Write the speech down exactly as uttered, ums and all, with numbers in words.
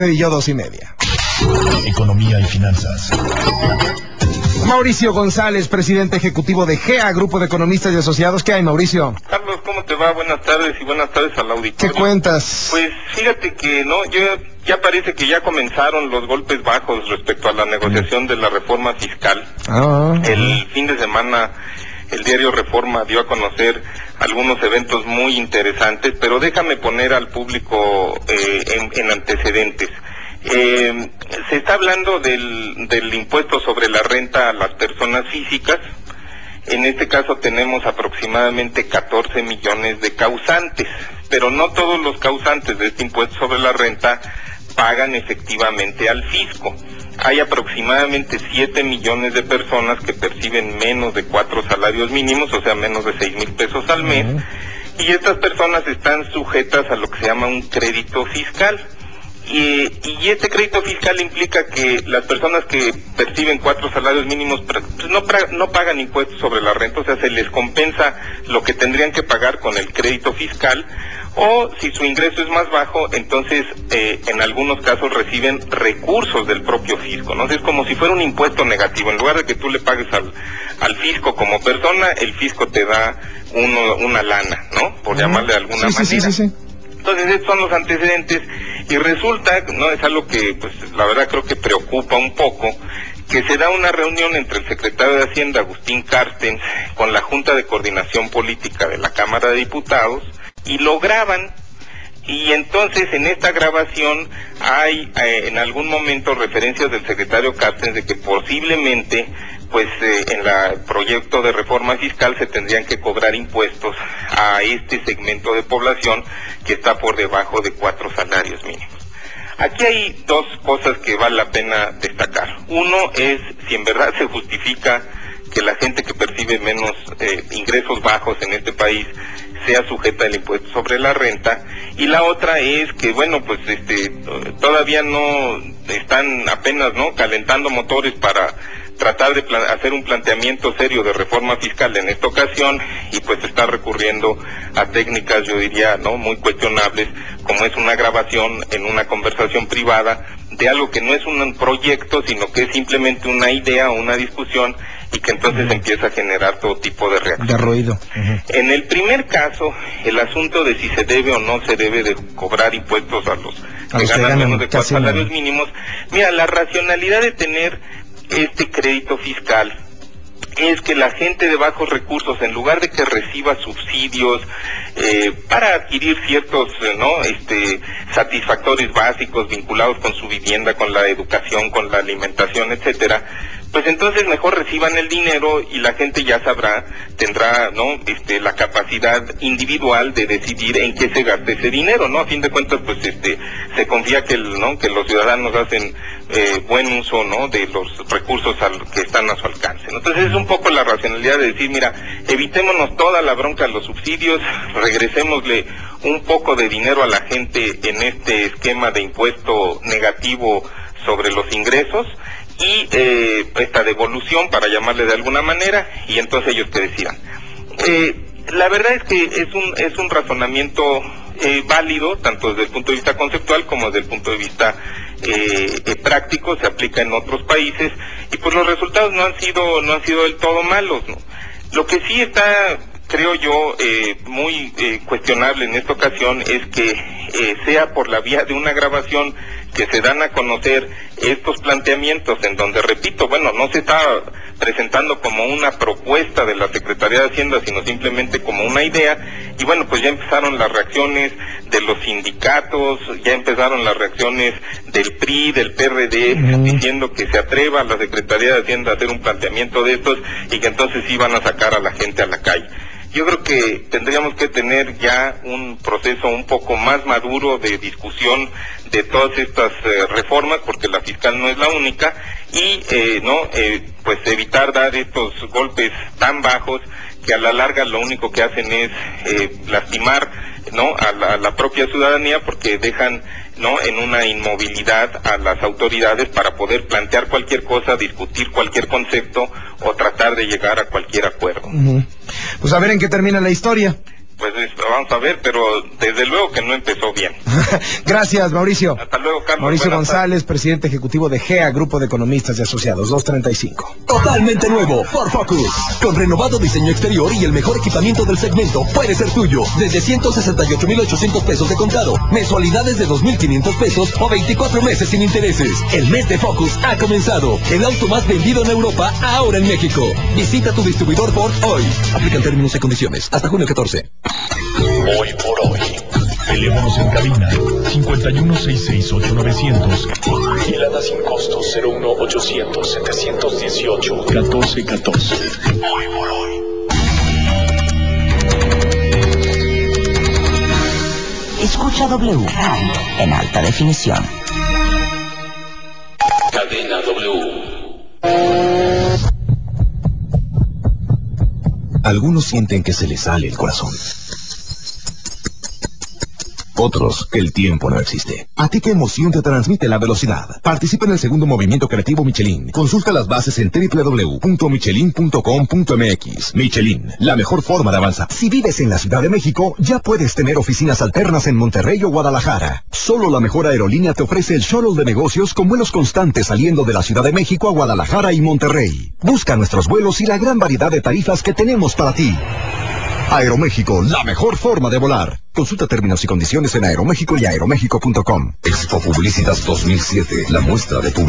Y yo dos y media. Economía y finanzas. Mauricio González, presidente ejecutivo de G E A, Grupo de Economistas y Asociados. ¿Qué hay, Mauricio? Carlos, ¿cómo te va? Buenas tardes y buenas tardes al auditorio. ¿Qué cuentas? Pues fíjate que no, yo, ya parece que ya comenzaron los golpes bajos respecto a la negociación de la reforma fiscal. Ah, El fin de semana el diario Reforma dio a conocer algunos eventos muy interesantes, pero déjame poner al público eh, en, en antecedentes. Eh, se está hablando del, del impuesto sobre la renta a las personas físicas. En este caso tenemos aproximadamente catorce millones de causantes, pero no todos los causantes de este impuesto sobre la renta pagan efectivamente al fisco. Hay aproximadamente siete millones de personas que perciben menos de cuatro salarios mínimos, o sea, menos de seis mil pesos al mes, y estas personas están sujetas a lo que se llama un crédito fiscal. Y, y este crédito fiscal implica que las personas que perciben cuatro salarios mínimos pues no, no pagan impuestos sobre la renta, o sea, se les compensa lo que tendrían que pagar con el crédito fiscal, o si su ingreso es más bajo, entonces eh, en algunos casos reciben recursos del propio fisco, ¿no? Es como si fuera un impuesto negativo. En lugar de que tú le pagues al, al fisco como persona, el fisco te da uno, una lana, ¿no? Por uh-huh. llamarle de alguna sí, manera. Sí, sí, sí, sí. Entonces estos son los antecedentes y resulta, no es algo que pues la verdad creo que preocupa un poco, que se da una reunión entre el secretario de Hacienda Agustín Carstens con la Junta de Coordinación Política de la Cámara de Diputados y lo graban. Y entonces en esta grabación hay eh, en algún momento referencias del secretario Carstens de que posiblemente pues eh, en el proyecto de reforma fiscal se tendrían que cobrar impuestos a este segmento de población que está por debajo de cuatro salarios mínimos. Aquí hay dos cosas que vale la pena destacar. Uno es si en verdad se justifica que la gente que percibe menos eh, ingresos bajos en este país sea sujeta al impuesto sobre la renta, y la otra es que bueno pues este todavía no están apenas no calentando motores para tratar de hacer un planteamiento serio de reforma fiscal en esta ocasión, y pues está recurriendo a técnicas, yo diría, no muy cuestionables, como es una grabación en una conversación privada de algo que no es un proyecto, sino que es simplemente una idea o una discusión, y que entonces uh-huh. empieza a generar todo tipo de reacciones. De ruido. Uh-huh. En el primer caso, el asunto de si se debe o no se debe de cobrar impuestos a los a que los ganan, que ganan menos de cuatro salarios no. mínimos, mira, la racionalidad de tener este crédito fiscal es que la gente de bajos recursos, en lugar de que reciba subsidios eh, para adquirir ciertos eh, no este satisfactores básicos vinculados con su vivienda, con la educación, con la alimentación, etcétera, pues entonces mejor reciban el dinero y la gente ya sabrá, tendrá no este la capacidad individual de decidir en qué se gasta ese dinero, no a fin de cuentas pues este se confía que el, no que los ciudadanos hacen eh, buen uso no de los recursos al, que están a su alcance, ¿no? Entonces es un poco la racionalidad de decir, mira, evitémonos toda la bronca de los subsidios, regresémosle un poco de dinero a la gente en este esquema de impuesto negativo sobre los ingresos y eh, esta devolución, para llamarle de alguna manera, y entonces ellos que decidan. Eh, la verdad es que es un es un razonamiento eh, válido, tanto desde el punto de vista conceptual como desde el punto de vista eh, eh, práctico, se aplica en otros países, y pues los resultados no han sido no han sido del todo malos, ¿no? Lo que sí está, creo yo, eh, muy eh, cuestionable en esta ocasión es que eh, sea por la vía de una grabación que se dan a conocer estos planteamientos en donde, repito, bueno, no se está presentando como una propuesta de la Secretaría de Hacienda, sino simplemente como una idea, y bueno, pues ya empezaron las reacciones de los sindicatos, ya empezaron las reacciones del P R I, del P R D, uh-huh. diciendo que se atreva la Secretaría de Hacienda a hacer un planteamiento de estos y que entonces sí van a sacar a la gente a la calle. Yo creo que tendríamos que tener ya un proceso un poco más maduro de discusión de todas estas eh, reformas, porque la fiscal no es la única, y eh, no eh, pues evitar dar estos golpes tan bajos que a la larga lo único que hacen es eh, lastimar no a la, a la propia ciudadanía, porque dejan no en una inmovilidad a las autoridades para poder plantear cualquier cosa, discutir cualquier concepto o tratar de llegar a cualquier acuerdo. Uh-huh. Pues a ver en qué termina la historia. Pues vamos a ver, pero desde luego que no empezó bien. Gracias, Mauricio. Hasta luego, Carlos. Mauricio Buenas González, presidente ejecutivo de G E A, Grupo de Economistas y Asociados, dos treinta y cinco. Totalmente nuevo, Ford Focus. Con renovado diseño exterior y el mejor equipamiento del segmento, puede ser tuyo. Desde ciento sesenta y ocho mil ochocientos pesos de contado, mensualidades de dos mil quinientos pesos o veinticuatro meses sin intereses. El mes de Focus ha comenzado. El auto más vendido en Europa, ahora en México. Visita tu distribuidor Ford hoy. Aplican términos y condiciones. Hasta junio catorce. Hoy por hoy. Teléfonos en cabina cincuenta y uno, seiscientos sesenta y ocho, novecientos. Hilada sin costo cero uno, ochocientos, setecientos dieciocho, catorce catorce. Hoy por hoy. Escucha W Radio en alta definición. Cadena W. Algunos sienten que se les sale el corazón. Otros, que el tiempo no existe. ¿A ti qué emoción te transmite la velocidad? Participa en el segundo movimiento creativo Michelin. Consulta las bases en doble u doble u doble u punto michelin punto com punto m x. Michelin, la mejor forma de avanzar. Si vives en la Ciudad de México, ya puedes tener oficinas alternas en Monterrey o Guadalajara. Solo la mejor aerolínea te ofrece el shuttle de negocios con vuelos constantes saliendo de la Ciudad de México a Guadalajara y Monterrey. Busca nuestros vuelos y la gran variedad de tarifas que tenemos para ti. Aeroméxico, la mejor forma de volar. Consulta términos y condiciones en Aeroméxico y aeroméxico punto com. Expo Publicitas dos mil siete, la muestra de publicidad